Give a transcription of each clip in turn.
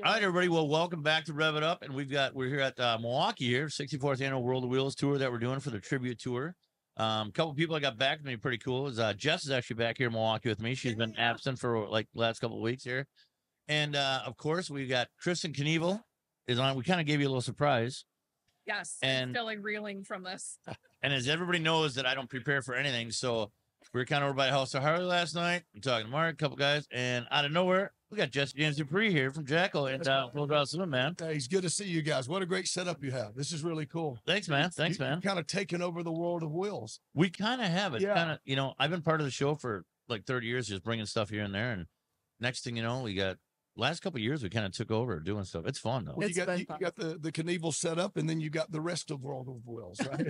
All right, everybody. Well, welcome back to Rev It Up, and we're here at Milwaukee here, 64th annual World of Wheels tour that we're doing for the tribute tour. A couple people that got back to me pretty cool. Is Jess is actually back here in Milwaukee with me. She's been absent for like the last couple of weeks here, and of course we got Kristen Knievel is on. We kind of gave you a little surprise. Yes, and I'm still like reeling from this. And as everybody knows that I don't prepare for anything, so we were kind of over by House of Harley last night. I'm talking to Mark, a couple guys, and out of nowhere, we got Jesse James Dupree here from Jackal and Full Throttle Swim, man. Hey, it's good to see you guys. What a great setup you have. This is really cool. Thanks, man. Thanks, man. Kind of taking over the world of wheels. We kind of have it. Yeah. Kind of, you know, I've been part of the show for like 30 years, just bringing stuff here and there. And next thing you know, we got last couple of years, we kind of took over doing stuff. It's fun though. Well, you got the Knievel set up, and then you got the rest of World of Wheels, right?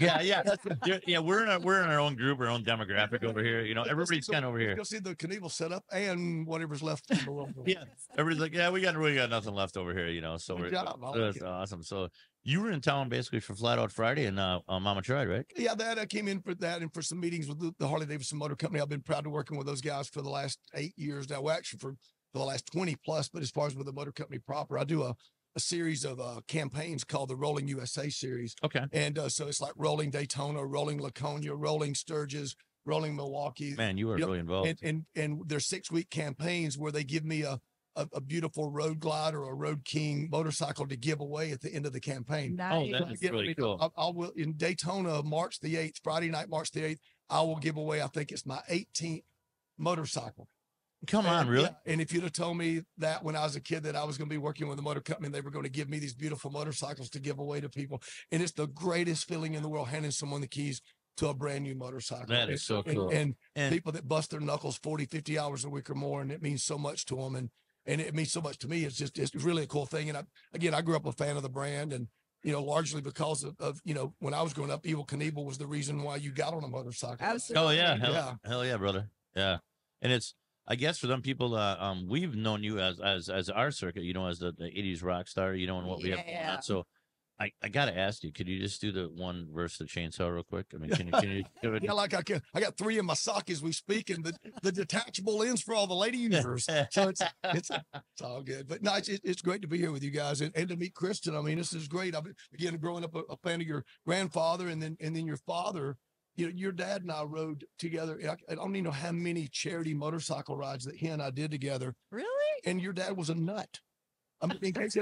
yeah. We're in our own group, our own demographic over here. You know, everybody's kind of over here. You'll see the Knievel set up and whatever's left in the world. Yeah, everybody's like, yeah, we got nothing left over here. You know, so that's awesome. So you were in town basically for Flat Out Friday and Mama Tried, right? Yeah, that I came in for that and for some meetings with the Harley Davidson Motor Company. I've been proud to working with those guys for the last 8 years now. Well, actually for the last 20 plus, but as far as with the motor company proper, I do a series of campaigns called the Rolling USA series. Okay. And so it's like Rolling Daytona, Rolling Laconia, Rolling Sturgis, Rolling Milwaukee. Man, you were really involved. And they're 6-week campaigns where they give me a beautiful Road Glider or a Road King motorcycle to give away at the end of the campaign. Nice. Oh, that's really cool. I will in Daytona, March the 8th, Friday night, March the 8th, I will give away, I think it's my 18th motorcycle. Come on, really? Yeah, and if you'd have told me that when I was a kid that I was going to be working with a motor company and they were going to give me these beautiful motorcycles to give away to people, and it's the greatest feeling in the world handing someone the keys to a brand new motorcycle. That is so cool. And people that bust their knuckles 40, 50 hours a week or more, and it means so much to them. And it means so much to me. It's really a cool thing. And I grew up a fan of the brand, and you know, largely because of you know, when I was growing up, Evel Knievel was the reason why you got on a motorcycle. Absolutely. Oh yeah, hell yeah, brother. Yeah, and it's, I guess for them people, we've known you as our circuit, you know, as the 80s rock star, you know, and what we have going on. So I got to ask you, could you just do the one verse the chainsaw real quick? I mean, can you give it? Yeah, like I can. I got 3 in my sock as we speak, and the detachable ends for all the lady users. So it's all good. But no, it's great to be here with you guys and to meet Kristen. I mean, this is great. I've been, again, growing up a fan of your grandfather and then your father. You know, your dad and I rode together. I don't even know how many charity motorcycle rides that he and I did together. Really? And your dad was a nut. I mean, in case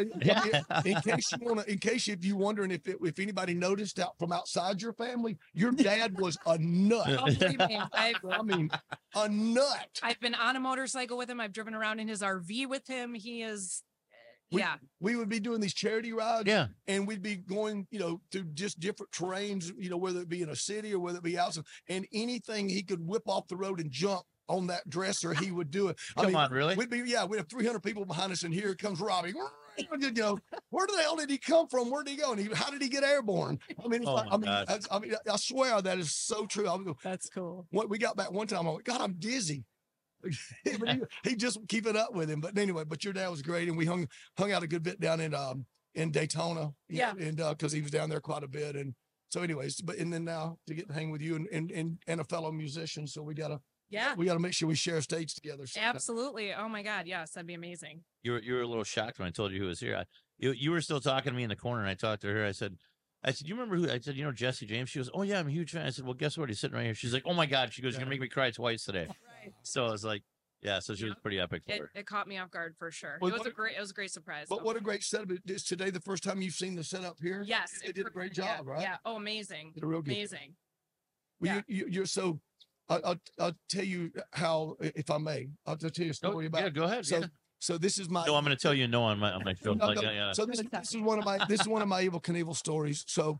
if you wondering if anybody noticed out from outside your family, your dad was a nut. Oh, believe me, I mean, a nut. I've been on a motorcycle with him. I've driven around in his RV with him. He is, We would be doing these charity rides, and we'd be going, you know, to just different terrains, you know, whether it be in a city or whether it be outside, and anything he could whip off the road and jump on that dresser, he would do it. Come on, really? We have 300 people behind us, and here comes Robbie. You know, where the hell did he come from? Where did he go? And how did he get airborne? I mean, I swear that is so true. That's cool. We got back one time. I went, God, I'm dizzy. he just keep it up with him. But anyway, your dad was great, and we hung out a good bit down in Daytona. And because he was down there quite a bit, and so anyways, and then now to get to hang with you and a fellow musician, so we gotta make sure we share stage together. Absolutely. Oh my God, yes, that'd be amazing. You were a little shocked when I told you who was here. You were still talking to me in the corner, and I talked to her. I said, you remember who? I said, you know, Jesse James. She goes, oh yeah, I'm a huge fan. I said, well, guess what? He's sitting right here. She's like, oh my God. She goes, you're gonna make me cry twice today. Right. So I was like, yeah. So she was pretty epic. It caught me off guard for sure. Well, it was a great surprise. But what a great setup! Is today the first time you've seen the setup here? Yes, they did a great job, right? Yeah. Oh, amazing. Did a real good. Amazing. Well, you're so. I'll tell you how, if I may. I'll tell you a story about. Yeah, go ahead. So this is my. No, I'm going to tell you no on my show. So this is one of my Evel Knievel stories. So,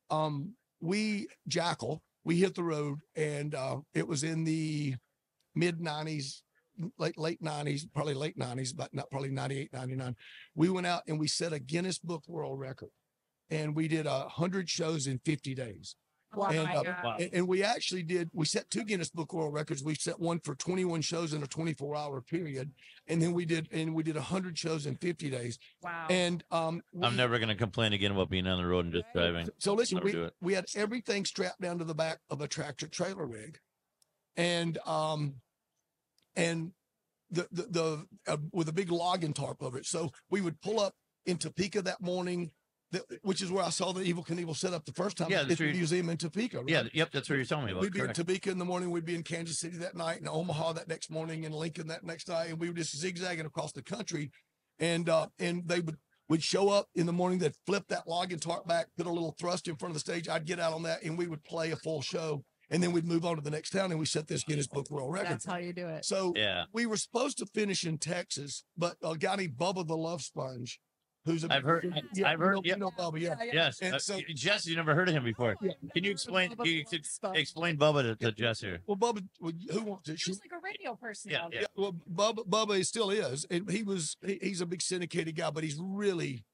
Jackal, we hit the road, and it was in the mid 90s, late 90s, probably late 90s, but not probably 98, 99. We went out and we set a Guinness Book World Record, and we did 100 shows in 50 days. Wow. And we actually we set 2 Guinness Book World Records. We set one for 21 shows in a 24-hour period. And then we did 100 shows in 50 days. Wow. And I'm never going to complain again about being on the road and just driving. So listen, we had everything strapped down to the back of a tractor trailer rig. And with a big logging tarp over it. So we would pull up in Topeka that morning, which is where I saw the Evel Knievel set up the first time. Yeah, at the museum in Topeka. Right? Yeah, yep, that's what you're telling me about. We'd be Correct. in Topeka in the morning. We'd be in Kansas City that night, and Omaha that next morning, and Lincoln that next night, and we were just zigzagging across the country. And they would show up in the morning. They'd flip that logging tarp back, put a little thrust in front of the stage. I'd get out on that, and we would play a full show. And then we'd move on to the next town, and we set this Guinness Book World Record. That's how you do it. So Yeah, we were supposed to finish in Texas, but a guy named Bubba the Love Sponge, who's I've heard. yeah, I've heard. you Yep. know Bubba, yeah. Yes, And so- Jess, you never heard of him before. Yeah. Can you explain? Bubba Can you Sponge. explain Bubba to Jess here? Well, Bubba, who wants to? She was like a radio personality. Yeah. Well, Bubba he still is, and he's a big syndicated guy, but he's really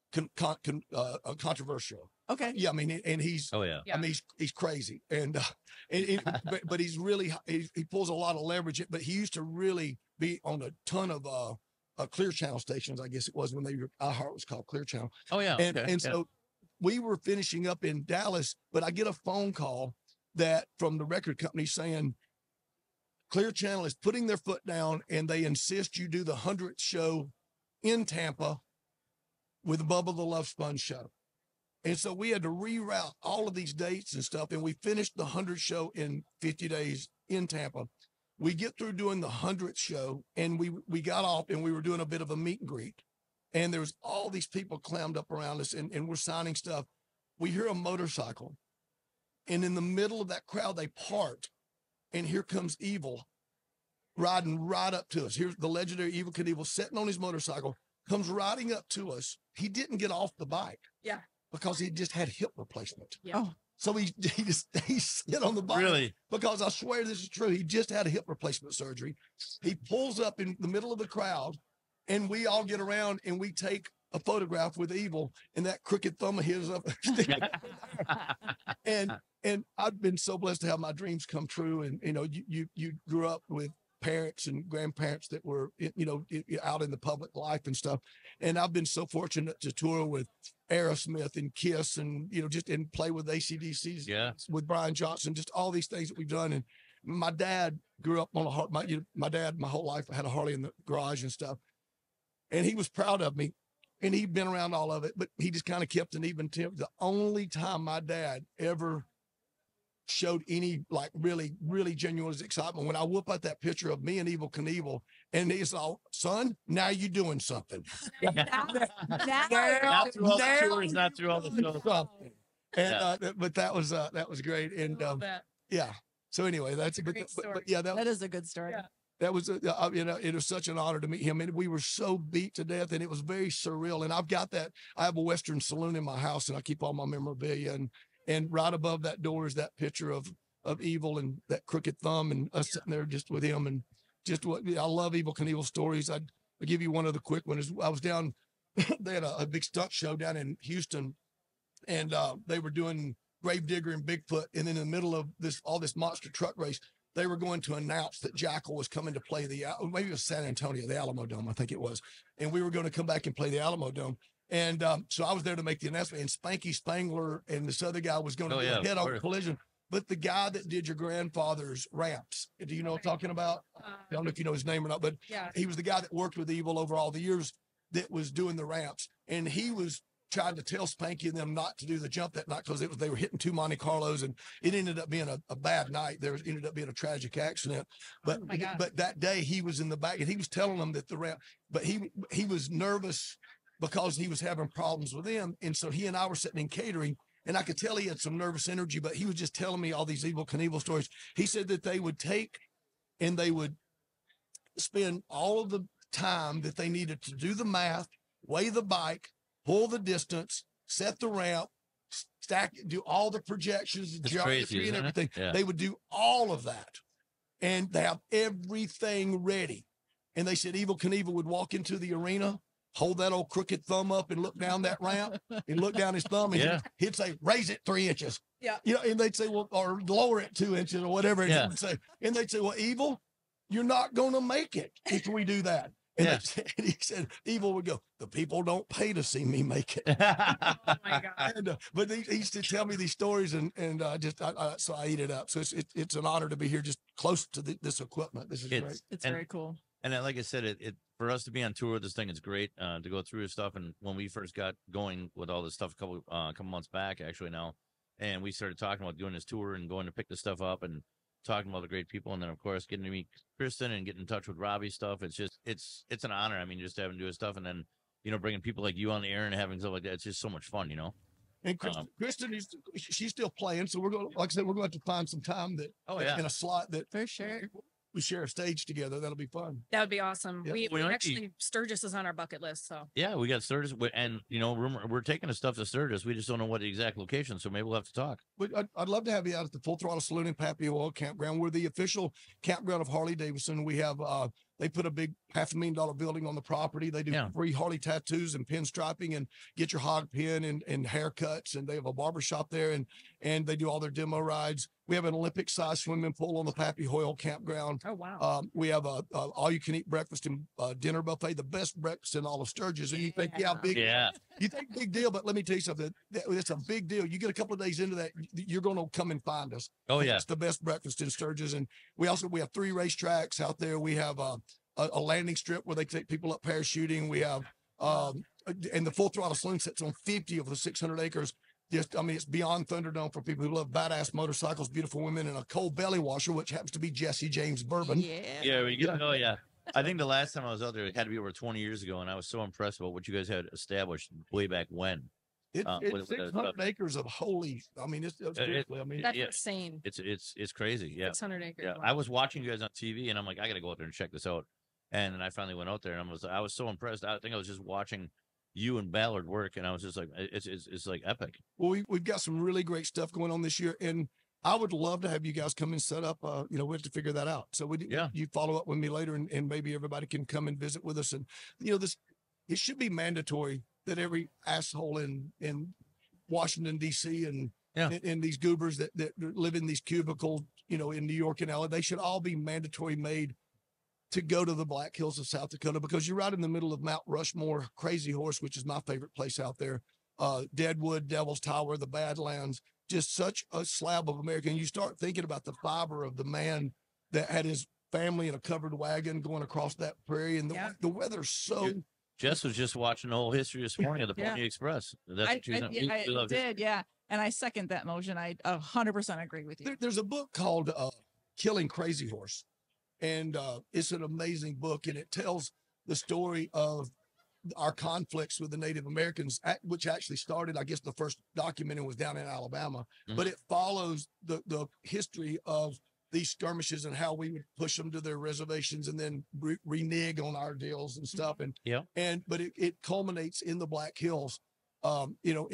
controversial. Okay. Yeah, I mean, and he's. Oh yeah. Yeah. I mean, he's crazy, and but he's really he pulls a lot of leverage. But he used to really be on a ton of Clear Channel stations. I guess it was when iHeart was called Clear Channel. Oh yeah. And okay, and yeah. so we were finishing up in Dallas, but I get a phone call that from the record company saying Clear Channel is putting their foot down, and they insist you do the 100th show in Tampa with Bubba the Love Sponge show. And so we had to reroute all of these dates and stuff. And we finished the 100th show in 50 days in Tampa. We get through doing the 100th show, and we got off, and we were doing a bit of a meet and greet. And there's all these people clammed up around us, and we're signing stuff. We hear a motorcycle, and in the middle of that crowd, they part, and here comes Evel riding right up to us. Here's the legendary Evel Knievel sitting on his motorcycle, comes riding up to us. He didn't get off the bike. Yeah. Because he just had hip replacement. Yeah. Oh. So he sit on the bike. Really? Because I swear this is true. He just had a hip replacement surgery. He pulls up in the middle of the crowd, and we all get around and we take a photograph with Evel, and that crooked thumb of his up. and I've been so blessed to have my dreams come true. And you grew up with parents and grandparents that were out in the public life and stuff, and I've been so fortunate to tour with Aerosmith and Kiss, and just and play with AC/DC, Yeah. with Brian Johnson, just all these things that we've done. And my dad grew up on a Harley. My dad, my whole life, had a Harley in the garage and stuff, and he was proud of me, and he'd been around all of it, but he just kind of kept an even temper. The only time my dad ever showed any like really, really genuine excitement when I whip out that picture of me and Evel Knievel, and he's all, son, now you doing something. Now- Not through all the Now tours, not through all the shows. Something. And but that was great. And Love that. yeah. So anyway, that's a but, great but story. yeah, That is a good story. Yeah. that was it was such an honor to meet him, and we were so beat to death, and it was very surreal. And I've got that. I have a Western saloon in my house, and I keep all my memorabilia, and right above that door is that picture of Evel and that crooked thumb, and us sitting there just with him, and just what I love Evel Knievel stories. I'll give you one of the quick ones. I was down, they had a big stunt show down in Houston, and they were doing Gravedigger and Bigfoot, and in the middle of all this monster truck race, they were going to announce that Jackal was coming to play maybe it was San Antonio, the Alamo Dome, I think it was, and we were going to come back and play the Alamo Dome. And so I was there to make the announcement, and Spanky Spangler and this other guy was going to do a head-on collision. But the guy that did your grandfather's ramps, do you know what I'm talking about? I don't know if you know his name or not, but Yeah. he was the guy that worked with Evel over all the years that was doing the ramps. And he was trying to tell Spanky and them not to do the jump that night because they were hitting two Monte Carlos, and it ended up being a bad night. There ended up being a tragic accident. But Oh my God. but that day he was in the back, and he was telling them that the ramp, but he was nervous because he was having problems with them. And so he and I were sitting in catering, and I could tell he had some nervous energy, but he was just telling me all these Evel Knievel stories. He said that they would take and they would spend all of the time that they needed to do the math, weigh the bike, pull the distance, set the ramp, stack, do all the projections, It's geometry crazy, and isn't it? everything. Yeah. They would do all of that, and they have everything ready. And they said Evel Knievel would walk into the arena, hold that old crooked thumb up and look down that ramp and look down his thumb, and Yeah. he'd say, raise it 3 inches. Yeah. And they'd say, well, or lower it 2 inches or whatever. And, Yeah. he would say, and they'd say, well, Evel, you're not going to make it if we do that. And, Yeah. and he said, Evel would go, the people don't pay to see me make it. Oh my God. And, but he used to tell me these stories, and so I eat it up. So it's an honor to be here, just close to this equipment. This is great. It's And- very cool. And then, like I said, it for us to be on tour with this thing, it's great to go through this stuff. And when we first got going with all this stuff a couple months back, actually now, and we started talking about doing this tour and going to pick this stuff up and talking about the great people, and then of course getting to meet Kristen and getting in touch with Robbie's stuff. It's just it's an honor. I mean, just having to do his stuff, and then bringing people like you on the air and having stuff like that. It's just so much fun, And Kristen she's still playing, so we're going. Like I said, we're going to have to find some time that in a slot that For sure. we share a stage together. That'll be fun. That would be awesome. Yeah. We We might be- actually Sturgis is on our bucket list. So Yeah, we got Sturgis, and we're taking the stuff to Sturgis. We just don't know what the exact location, so maybe we'll have to talk. But I'd love to have you out at the Full Throttle Saloon and Pappy Oil Campground. We're the official campground of Harley Davidson. We have they put a big $500,000 building on the property. They do free Harley tattoos and pinstriping and get your hog pin and haircuts. And they have a barbershop there and they do all their demo rides. We have an Olympic sized swimming pool on the Pappy Hoyle campground. oh wow. We have a all you can eat breakfast and dinner buffet, the best breakfast in all of Sturgis. And you think, big, Yeah, you think big deal, but let me tell you something. It's a big deal. You get a couple of days into that, you're going to come and find us. oh yeah, It's the best breakfast in Sturgis. And we have 3 racetracks out there. We have a landing strip where they take people up parachuting. We have, and the Full Throttle Saloon sits on 50 of the 600 acres. It's beyond Thunderdome for people who love badass motorcycles, beautiful women, and a cold belly washer, which happens to be Jesse James Bourbon. yeah. Oh yeah. I think the last time I was out there, it had to be over 20 years ago, and I was so impressed about what you guys had established way back when. It's with the 600 acres of holy. I mean, it's seriously, I mean, That's yeah. insane. It's crazy. Yeah, 600 acres. yeah. Wow. I was watching you guys on TV, and I'm like, I got to go out there and check this out. And then I finally went out there, and I was so impressed. I think I was just watching you and Ballard work, and I was just like, it's like epic. well, we've got some really great stuff going on this year, and I would love to have you guys come and set up. We have to figure that out. So you follow up with me later, and maybe everybody can come and visit with us. And it should be mandatory that every asshole in Washington D.C. and these goobers that live in these cubicles, in New York and LA, they should all be mandatory made to go to the Black Hills of South Dakota, because you're right in the middle of Mount Rushmore, Crazy Horse, which is my favorite place out there, Deadwood, Devil's Tower, the Badlands, just such a slab of America. And you start thinking about the fiber of the man that had his family in a covered wagon going across that prairie, and the weather's so. Jess was just watching the whole history this morning of the Pony Express. That's what she I did, yeah. And I second that motion. I 100% agree with you. There's a book called Killing Crazy Horse, and it's an amazing book, and it tells the story of our conflicts with the Native Americans, which actually started, I guess the first documenting was down in Alabama, but it follows the history of these skirmishes and how we would push them to their reservations and then renege on our deals and stuff. But it culminates in the Black Hills, up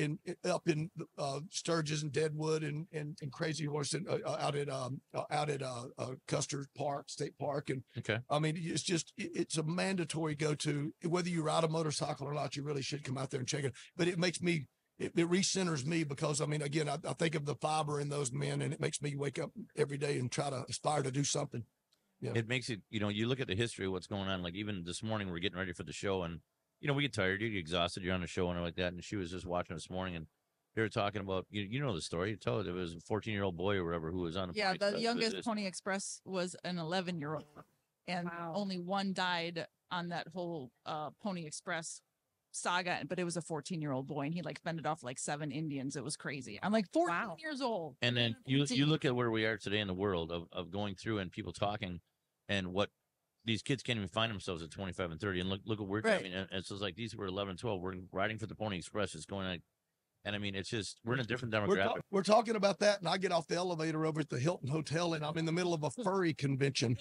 in Sturgis and Deadwood and Crazy Horse and out at Custer Park, State Park. And I mean, it's a mandatory go to, whether you ride a motorcycle or not. You really should come out there and check it. But it makes me, it recenters me, because I mean, again, I think of the fiber in those men, and it makes me wake up every day and try to aspire to do something. Yeah. It makes it, you look at the history of what's going on. Like even this morning, we're getting ready for the show, and we get tired, you get exhausted, you're on the show and like that. And she was just watching this morning, and they were talking about, you know the story. You tell it, it was a 14-year-old boy or whatever who was on. The youngest Pony Express was an 11-year-old, and only one died on that whole Pony Express saga. But it was a 14-year-old boy, and he fended off 7 Indians. It was crazy. I'm 14 years old. And then you look at where we are today in the world of going through and people talking, and what these kids can't even find themselves at 25 and 30. And look what we're doing. And it's just like these were 11, 12. We're riding for the Pony Express. It's going on. And I mean, it's just, we're in a different demographic. We're talking about that, and I get off the elevator over at the Hilton Hotel, and I'm in the middle of a furry convention.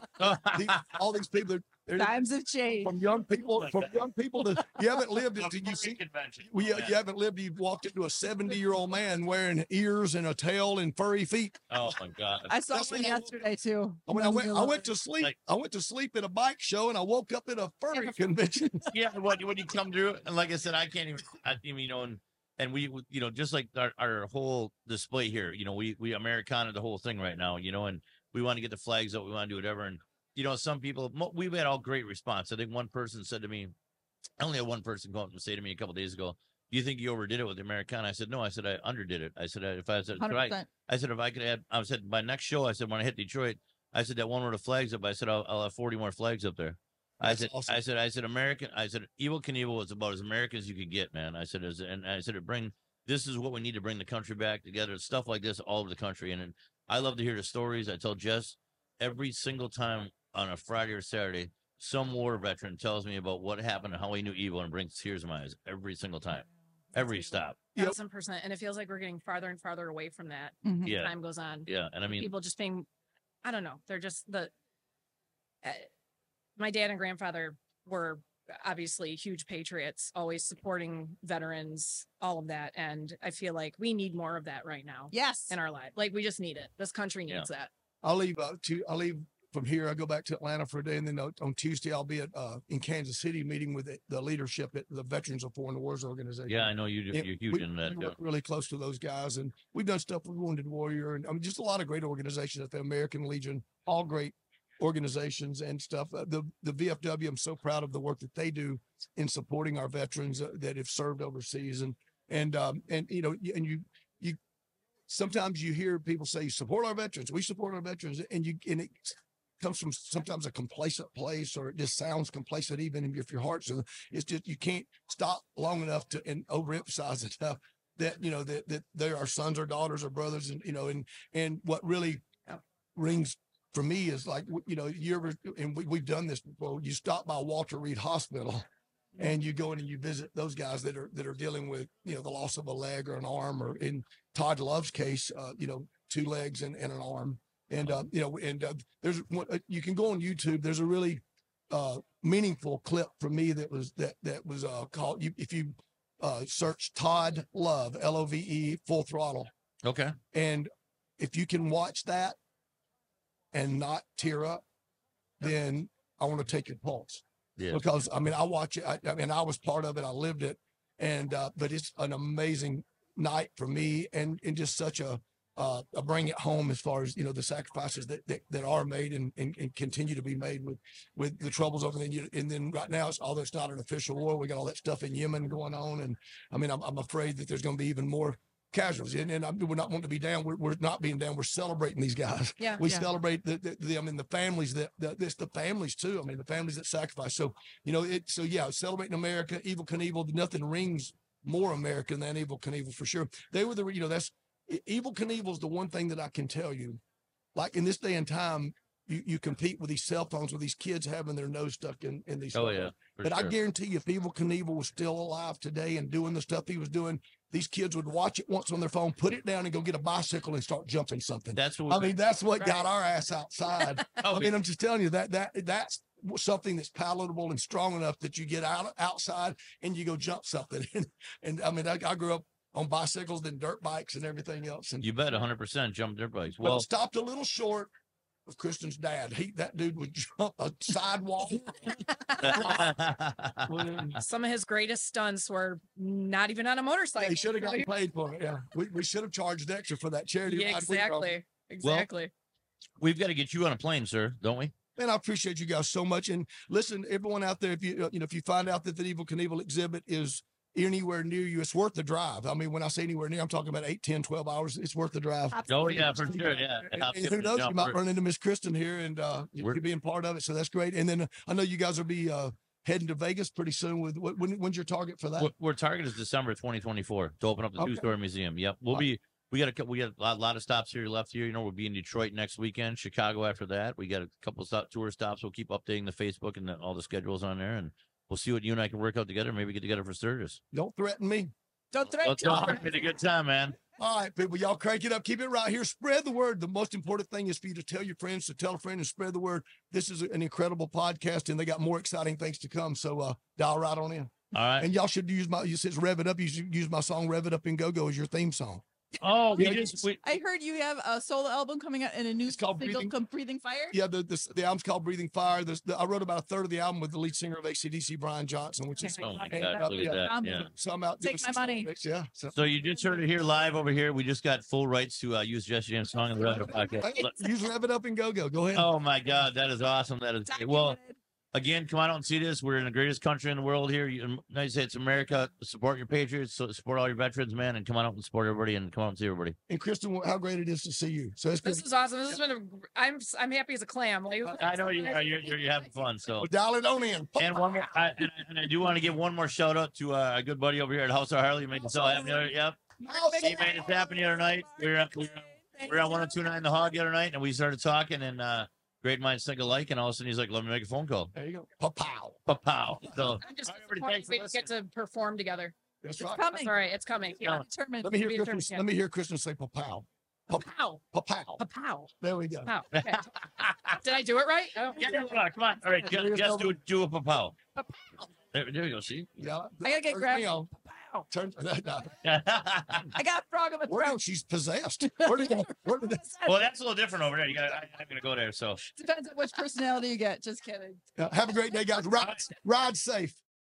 All these people, times have changed. From young people to, you haven't lived until you see convention. You haven't lived. You've walked into a 70-year-old man wearing ears and a tail and furry feet. Oh my God! I saw one yesterday too. I went to sleep. I went to sleep at a bike show, and I woke up at a furry convention. Yeah, when you come through, and like I said, I can't even. And we, just like our whole display here, we Americana the whole thing right now, and we want to get the flags up, we want to do whatever. And, some people, we've had all great response. I think one person said to me, I only had one person come up and say to me a couple of days ago, do you think you overdid it with the Americana? I said, no, I said, I underdid it. I said, if I said, 100%. I said, if I could add, I said, my next show, I said, when I hit Detroit, I said that one where the flag's up. I said I'll have 40 more flags up there. I That's said, awesome. I said American. I said Evil Knievel was about as American as you could get, man. I said, and I said this is what we need to bring the country back together. Stuff like this all over the country, and I love to hear the stories. I tell Jess every single time on a Friday or Saturday, some war veteran tells me about what happened and how he knew Evil, and brings tears in my eyes every single time, every stop. Yep. 1000%. And it feels like we're getting farther and farther away from that Mhm. as Yeah. time goes on. Yeah, and I mean, People just being, I don't know, they're just my dad and grandfather were obviously huge patriots, always supporting veterans, all of that. And I feel like we need more of that right now Yes. in our life. Like we just need it. This country needs that. I'll leave from here. I go back to Atlanta for a day, and then on Tuesday I'll be at in Kansas City meeting with the leadership at the Veterans of Foreign Wars organization. yeah, I know you're huge we, in that. we work really close to those guys, and we've done stuff with Wounded Warrior, and I mean just a lot of great organizations at the American Legion, all great organizations and stuff. The VFW, I'm so proud of the work that they do in supporting our veterans that have served overseas, and you know, and you sometimes you hear people say support our veterans, we support our veterans, and it comes from sometimes a complacent place, or it just sounds complacent, even if your heart's it's just you can't stop long enough to and overemphasize enough that you know that they are sons or daughters or brothers, and you know, and what really rings for me is like, you know, you ever, and we've done this before, you stop by Walter Reed Hospital and you go in and you visit those guys that are dealing with, you know, the loss of a leg or an arm, or in Todd Love's case, you know, 2 legs and an arm. And, you know, and there's one, you can go on YouTube. There's a really meaningful clip from me that was called, if you search Todd Love, Love, Full Throttle. Okay. And if you can watch that and not tear up, then I want to take your pulse. Yeah. Because I mean, I watch it. I mean, I was part of it. I lived it, and but it's an amazing night for me, and just such a bring it home as far as, you know, the sacrifices that are made and continue to be made with the troubles over there. And then right now, although it's not an official war, we got all that stuff in Yemen going on, and I mean, I'm afraid that there's going to be even more casualties, and we're not wanting to be down. We're not being down. We're celebrating these guys. Yeah. We celebrate the I mean, the families it's the families too. I mean, the families that sacrifice. So, you know, celebrating America. Evil Knievel, nothing rings more American than Evil Knievel for sure. They were you know, that's Evil Knievel's the one thing that I can tell you, like in this day and time, you compete with these cell phones, with these kids having their nose stuck in these. Oh yeah. But I guarantee you, if Evil Knievel was still alive today and doing the stuff he was doing, these kids would watch it once on their phone, put it down, and go get a bicycle and start jumping something. That's what I mean, that's what got Right. our ass outside. I mean, I'm just telling you that's something that's palatable and strong enough that you get outside and you go jump something. And I mean, I grew up on bicycles, then dirt bikes and everything else. And You bet 100% jump dirt bikes. well, Well, stopped a little short of Kristen's dad. That dude would jump a sidewalk. Some of his greatest stunts were not even on a Yeah, motorcycle. he should have gotten paid for it. Yeah, we should have charged extra for that charity. Yeah, ride we drove. exactly. we've got to get you on a plane, sir, don't we? Man, I appreciate you guys so much. And listen, everyone out there, if if you find out that the Evil Knievel exhibit is anywhere near you, it's worth the drive. I mean, when I say anywhere near, I'm talking about 8, 10, 12 hours. It's worth the drive. Oh yeah, for sure. Yeah. And who knows, you might run into Miss Kristen here, and you're being part of it. So that's great. And then I know you guys will be heading to Vegas pretty soon. With when's your target for that? We're target is December 2024 to open up the Okay. 2-story museum. Yep, we got a lot of stops here left here. You know, we'll be in Detroit next weekend, Chicago after that. We got a couple tour stops. We'll keep updating the Facebook and all the schedules on there, and we'll see what you and I can work out together. Maybe get together for Sturgis. Don't threaten me. Don't threaten. It's a good time, man. All right, people, y'all crank it up. Keep it right here. Spread the word. The most important thing is for you to tell your friends, to tell a friend and spread the word. This is an incredible podcast, and they got more exciting things to come. So dial right on in. All right. And y'all should use you said Rev It Up. You should use my song Rev It Up and Go Go as your theme song. Oh, Yeah, I heard you have a solo album coming out and a new It's called single, Breathing- Breathing Fire. Yeah, the album's called Breathing Fire. I wrote about a third of the album with the lead singer of AC/DC, Brian Johnson, which is Oh my and, God, look at that. Yeah. so I'm out Take doing my some money. mix, yeah. So you just heard it here live over here. We just got full rights to use Jesse James' song in the radio podcast. Hey, use Rev It Up and Go Go. Go ahead. Oh my God, that is awesome. That is great. Well, again, come on out and see this. We're in the greatest country in the world here. United States of America. Support your patriots. So support all your veterans, man, and come on out and support everybody and come out and see everybody. And Kristen, how great it is to see you. So it's been, This is awesome. This has been I'm happy as a clam. Like, I know you're having fun. So well, dial it on in. and one more, and I do want to give one more shout out to a good buddy over here at House of Harley. You made this all happen the other, yep. He made it happen the other night. We were on 102.9 The Hog the other night, and we started talking, and great minds think alike. And all of a sudden, he's like, "Let me make a phone call." There you go. Pa-pow. Pow. So I'm just all right, everybody, disappointed thanks for we didn't get to perform together. That's It's right. coming. That's all right. It's coming. Yeah. Determined. Let me hear Be Kristen. determined. Let me hear Kristen say pa-pow. Pow. Pa-pow. Pow. There we go. Pow. Okay. Did I do it right? Oh. yeah, come on. All right, just do a pow. There you go. See. Yeah. I gotta get Turn grabbed. me on. Pow. Turn. No. I got a frog in the Well, throat. she's possessed. Where did that? Where did that? Well, that's a little different over there. I'm gonna go there. So Depends on which personality you get. Just kidding. Have a great day, guys. Ride safe.